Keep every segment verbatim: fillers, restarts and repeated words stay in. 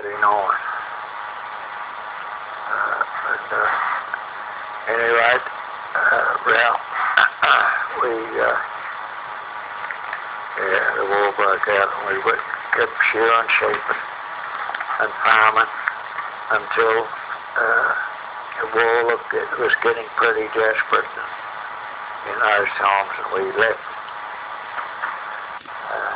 getting on. Uh, but, uh, anyway, uh, well, we, uh, yeah, the war broke out and we went, kept shearing sheep and, and farming until uh, the war looked, it was getting pretty desperate in those times, and we left. Uh,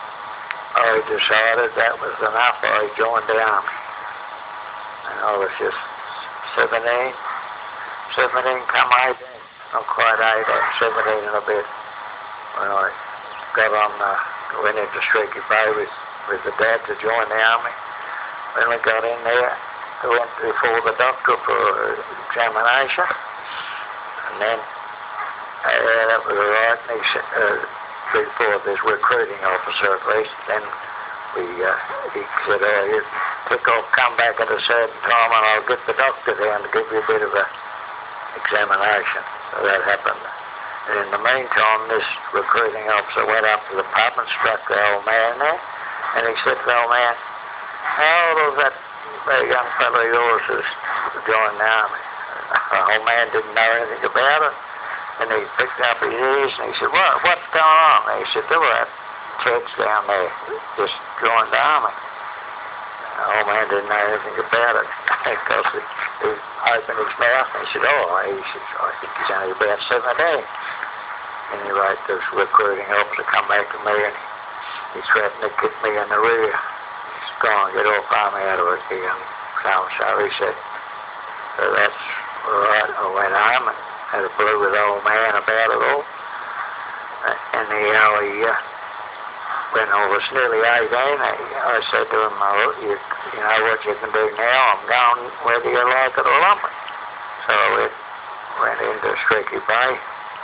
I decided that was enough. I joined the army, and I was just seventeen, seventeen come eighteen, not quite eighteen, seventeen and a bit, when I got on, uh, went into Streaky Bay with, with the dad to join the army. When we got in there, we went before the doctor for examination, and then uh, that was all right. And he said, uh, before this recruiting officer at least, then we, uh, he said, oh, you pick off, come back at a certain time and I'll get the doctor down to give you a bit of a examination. So that happened. And in the meantime, this recruiting officer went up to the pub and struck the old man there, and he said to the old man, how old was that very young fellow of yours who's joined the army? The old man didn't know anything about it. And he picked up his ears and he said, what, what's going on? And he said, there were kids down there just joined the army. And the old man didn't know anything about it because he, he opened his mouth and he said, oh, he said, I think he's only about seventeen. Anyway, this recruiting officer come back to me and he threatened to kick me in the rear. He said, go on, get off army out of it, you young so-and-so, he said. So that's all right. I went home and had a blue with the old man about it all. Uh, and you know, he, uh, when I was nearly eighteen, I, I said to him, oh, you, you know what you can do now, I'm going whether you like it or lump it. So I went, went into Streaky Bay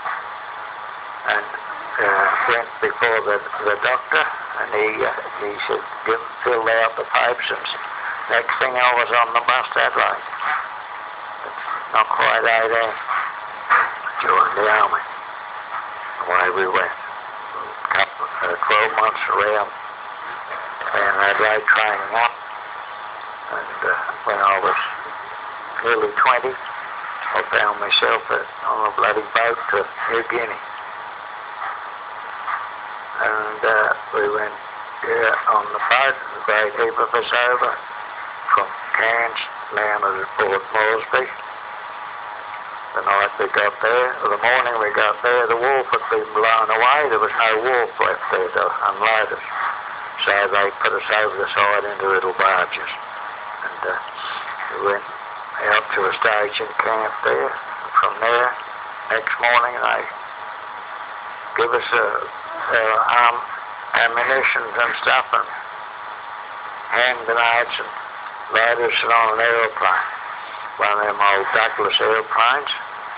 and uh, went before the, the doctor, and he, uh, he said, give, filled out the papers, and next thing I was on the bus that way. Not quite eighteen. Joined the army. Away we went. Couple, uh, twelve months around, and I'd lay training up. And uh, when I was nearly twenty, I found myself at, on a bloody boat to New Guinea. And uh, we went yeah, on the boat, a great heap of us over, from Cairns, landed at Port Moresby. The night we got there, or the morning we got there, the wharf had been blown away. There was no wharf left there to unload us. So they put us over the side into little barges. And uh, we went out to a staging camp there. And from there, next morning, they give us uh, uh, um, ammunition and stuff, and hand grenades, and load us on an aeroplane. One of them old Douglas airplanes.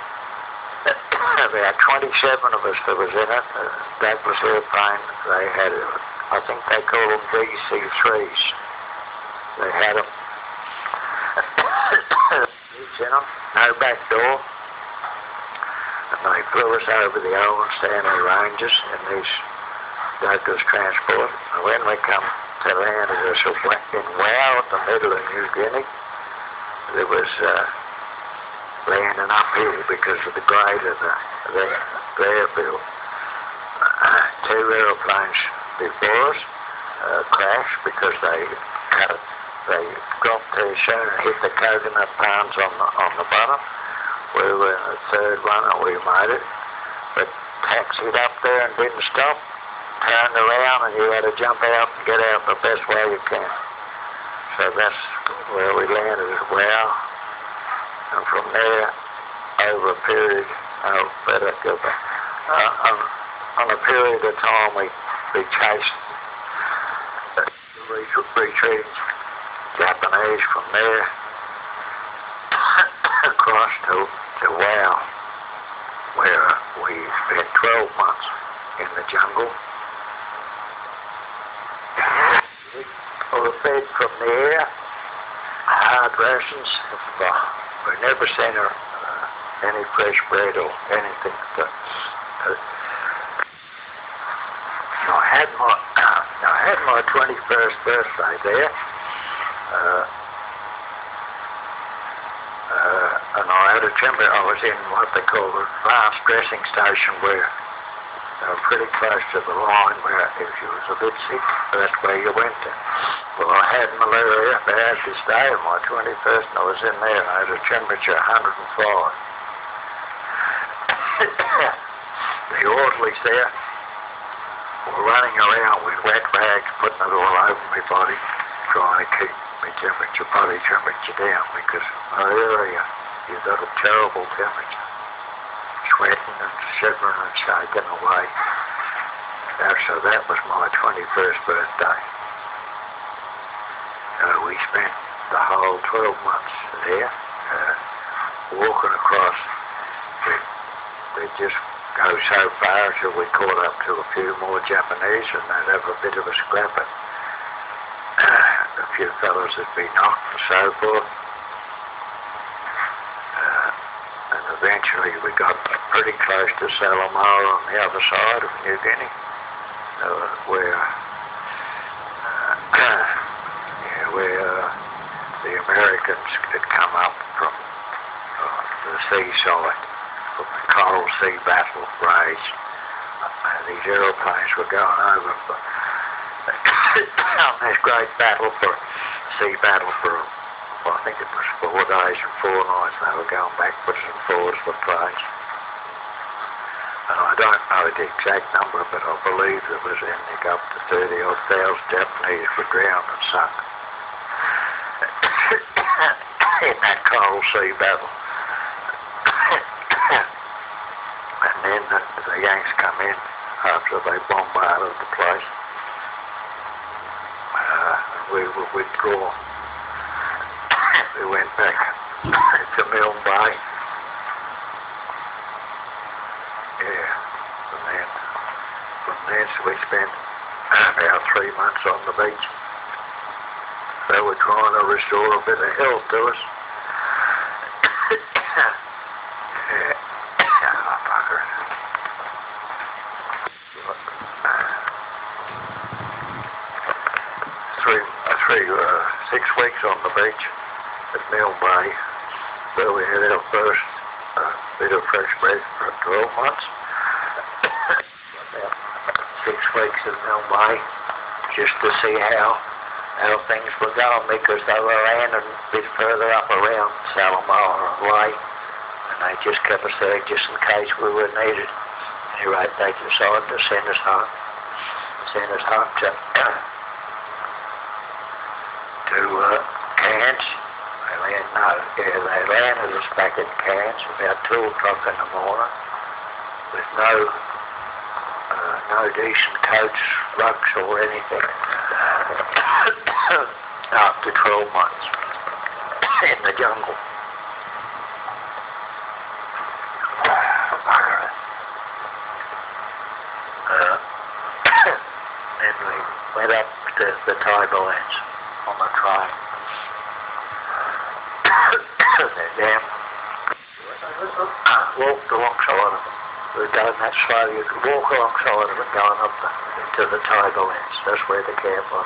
About twenty-seven of us that was in it. The Douglas airplane, they had, I think they call them D C threes. They had them. in them, no back door. And they flew us over the old Stanley Ranges in these Douglas transport. And when we come to land at us in Wow at the middle of New Guinea, there was uh, landing uphill because of the grade of the, the, the airfield. Uh, two aeroplanes before us uh, crashed because they cut it. They dropped too soon and hit the coconut palms on the, on the bottom. We were in the third one and we made it. But taxied up there and didn't stop. Turned around and you had to jump out and get out the best way you can. So that's where we landed at Wow. And from there, over a period, oh, better go back. Uh, on, on a period of time, we, we chased the retreating Japanese from there across to, to Wow, where we spent twelve months in the jungle. We were fed from the air, hard rations. Uh, we never seen her, uh, any fresh bread or anything. To, to, I had my uh, I had my twenty-first birthday there, Uh, uh, and I had a timber, I was in what they call the advanced dressing station where they were pretty close to the line where if you was a bit sick, that's where you went to. Well, I had malaria bad this day on my twenty-first, and I was in there and I had a temperature of one hundred and five. The orderlies there were running around with wet rags, putting it all over my body, trying to keep my temperature, body temperature down, because malaria, you've got a terrible temperature, sweating and shivering and shaking away. Uh, so that was my twenty-first birthday. So we spent the whole twelve months there, uh, walking across. We, we just go so far till we caught up to a few more Japanese, and they'd have a bit of a scrapping. A few fellows would be knocked and so forth. Uh, and eventually we got pretty close to Salamaua on the other side of New Guinea, uh, where, uh, yeah, where uh, the Americans had come up from uh, the seaside, from the Coral Sea battle raged. And these aeroplanes were going over for this great battle for sea battle for, well, I think it was four days and four nights. They were going backwards and forwards with planes. And I don't know the exact number, but I believe there was ending up to thirty odd thousand Japanese were drowned and sunk in that Coral Sea battle. And then the, the Yanks come in after they bombarded the place. Uh, we were withdrawn. We went back to Milne Bay. Yeah, and then from there we spent about three months on the beach. They were trying to restore a bit of health to us. Yeah. Oh, bugger. Three, uh, three, uh, six weeks on the beach at Milne Bay, where we had our first uh, bit of fresh breath for twelve months. About six weeks at Milne Bay, just to see how how things were going, because they were landing a bit further up around Salamaua and Lae, and they just kept us there just in case we were needed. Anyway, they decided to send us home, send us home to to uh, Cairns. They land, no, yeah, they landed us back in Cairns about two o'clock in the morning with no uh, no decent coats, rugs or anything. After twelve months in the jungle. Uh, then we went up to the Tablelands on the train. They're damn. Uh, walked alongside of it. We were going that slow, you could walk alongside of it going up the, to the Tablelands. That's where the camp was.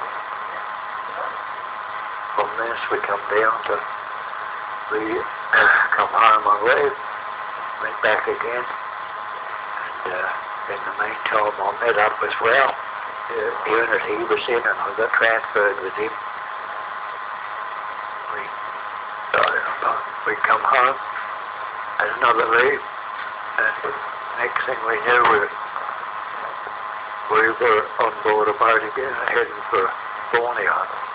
From this we come down to, we uh, come home on leave, went back again, and uh, in the meantime I met up as well, the unit he was in, and I got transferred with him. We, uh, we come home, had another leave, and next thing we knew we, we were on board a boat again, heading for Borneo,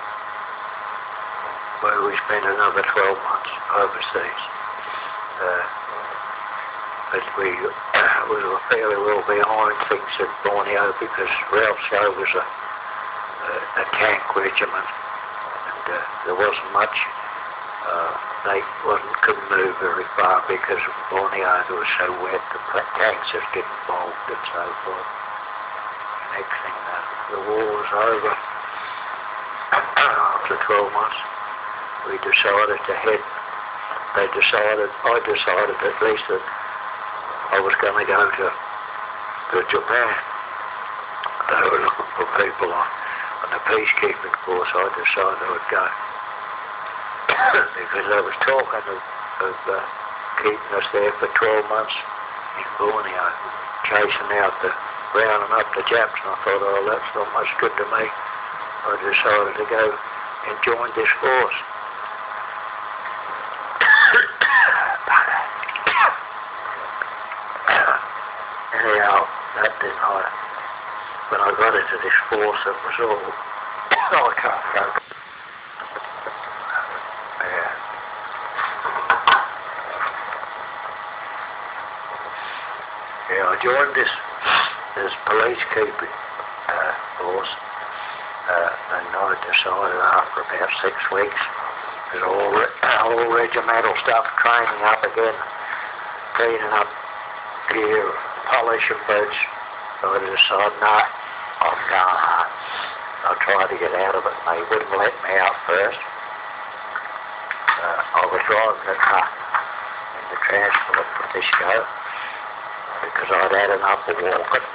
where we spent another twelve months overseas. Uh, but we, uh, we were fairly well behind things at Borneo because Ralph Show was a, a, a tank regiment, and uh, there wasn't much. Uh, they wasn't, couldn't move very far because of Borneo. It was so wet, the tanks just didn't mold and so forth. Next thing, uh, the war was over. After twelve months, we decided to head, they decided, I decided at least that I was going to go to, to Japan. They were looking for people on, on the peacekeeping course, I decided I would go. Because I was talking of, of uh, keeping us there for twelve months in Borneo, chasing out the, rounding up the Japs, and I thought, oh, that's not much good to me. I decided to go and join this force. Anyhow, that didn't I. When I got into this force, it was all, oh, I can't go. Yeah. Yeah, I joined this, this police keeping uh, force, uh, and I decided after about six weeks, it was all, all regimental stuff, training up again, cleaning up gear, polishing boots. So I decided, no, I'm going home. I tried to get out of it, and they wouldn't let me out first. Uh, I was driving the truck in the transport for Disco because I'd had enough of walking.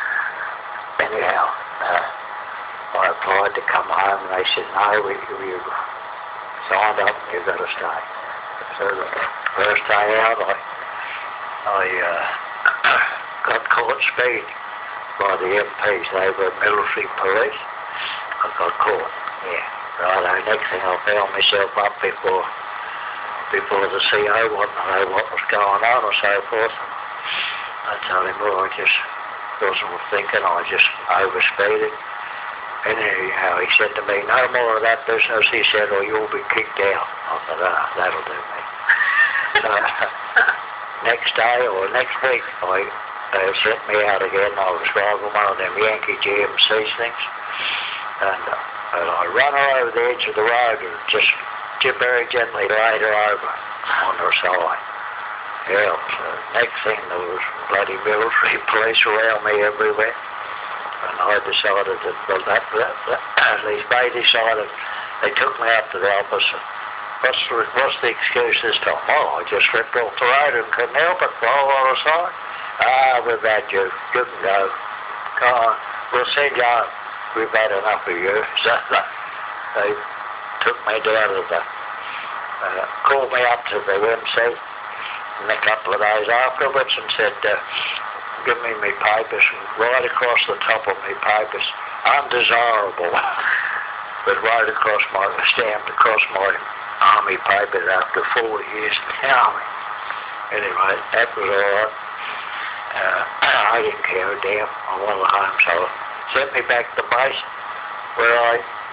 Anyhow, uh, I applied to come home, and they said, no, we, you signed up and you've got to stay. So the first day out, I, I uh, got caught speeding by the M Ps. They were military police. I got caught, yeah. Righto, next thing I found myself up before before the C O wanted to know what was going on or so forth. I told him, well, I just wasn't thinking, I just overspeeded. And anyhow, he said to me, no more of that business. He said, or you'll be kicked out. I thought, ah, that'll do me. So, next day or next week, I, they sent me out again. I was driving one of them Yankee G M C things. And, uh, and I run her over the edge of the road and just very gently laid her over on her side. Yeah, so next thing there was bloody military police around me everywhere. And I decided that, well, that, that, that these they decided, they took me up to the office. What's the, what's the excuse this time? Oh, I just slipped off the road and couldn't help it, fall on the side. Ah, we've had you, you can go. Come on, we'll send you home. We've had enough of you. So they took me down to the, uh, called me up to the M C in a couple of days afterwards and said, uh, give me my papers, and right across the top of my papers, undesirable, but right across my, stamped across my army papers after four years in the army. Anyway, that was all right. Uh, I didn't care a damn. I wanted home, so sent me back to base where I,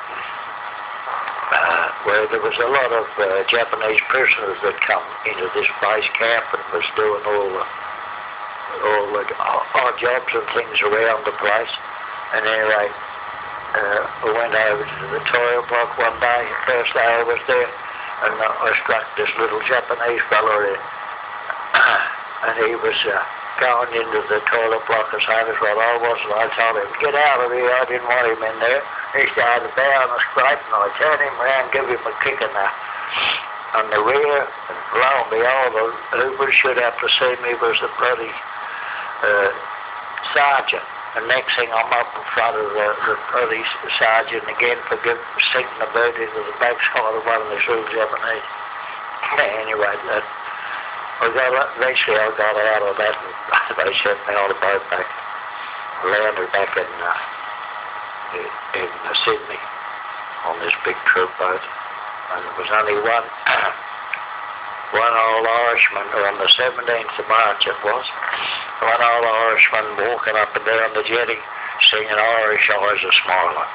uh, where there was a lot of uh, Japanese prisoners that come into this base camp and was doing all the all the odd jobs and things around the place. And anyway, uh, I went over to the toilet block one day, the first day I was there, and uh, I struck this little Japanese fella in. And he was uh, going into the toilet block the same as what I was, and I told him, get out of here, I didn't want him in there. He started bowing and scraping, and I turned him around, give him a kick in the, on the rear, and lo and behold, who should have to see me was the bloody Uh, sergeant. The next thing I'm up in front of the, the police sergeant again for giving, sinking the boot into the backside of one of the little Japanese. Anyway, that, I got, eventually I got out of that and they sent me on the boat back. Landed back in, uh, in, in uh, Sydney on this big troop boat. And there was only one one old Irishman, on the seventeenth of March it was, one old Irishman walking up and down the jetty singing Irish Eyes a Smiling.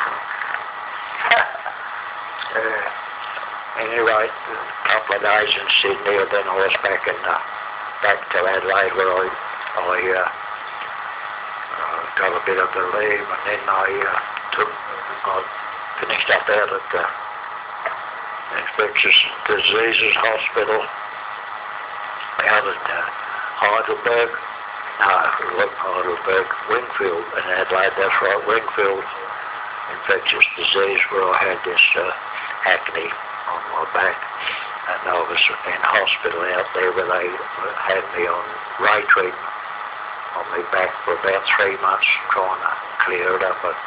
uh, anyway, a couple of days in Sydney, and then I was back in, uh, back to Adelaide where I, I uh, uh, got a bit of the leave, and then I uh, took, I finished up out at the Infectious Diseases Hospital out at uh, Heidelberg. No, it wasn't Heidelberg, Wingfield in Adelaide, that's right, Wingfield Infectious Disease, where I had this uh, acne on my back. And I was in hospital out there where they had me on ray treatment on my back for about three months, trying to clear it up. But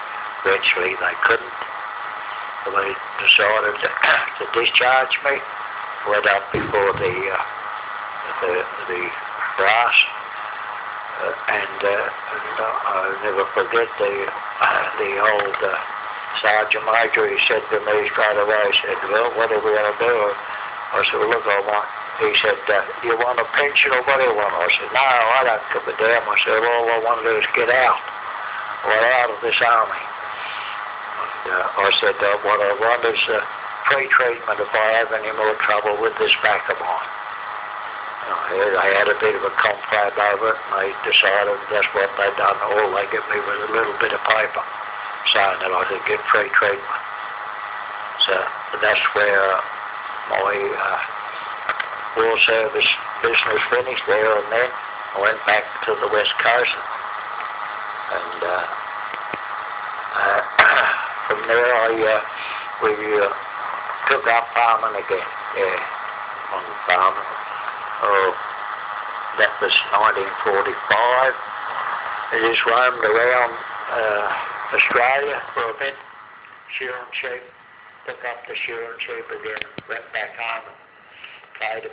eventually they couldn't. So they decided to, to discharge me. Went up before the uh, the, the brass, uh, and, uh, and uh, I'll never forget the uh, the old uh, Sergeant Major. He said to me straight away, he said, "Well, what are we going to do?" I said, "Well, look, I want." He said, uh, "You want a pension or what do you want?" I said, "No, I don't give a damn." I said, "All I want to do is get out. Well, out of this army." And uh, I said, uh, "What I want is uh, free treatment if I have any more trouble with this back of mine." Uh, they had a bit of a confab over it, and they decided that's what they'd done. All they gave me was a little bit of paper saying that I could get free treatment. So that's where my uh, war service business finished there, and then I went back to the West Coast, and uh, uh, from there I uh, we uh, took up farming again. Yeah, on farming. Oh, that was nineteen forty-five. I just roamed around uh, Australia for a bit, shearing sheep, took up the shearing sheep again, went back home and paid a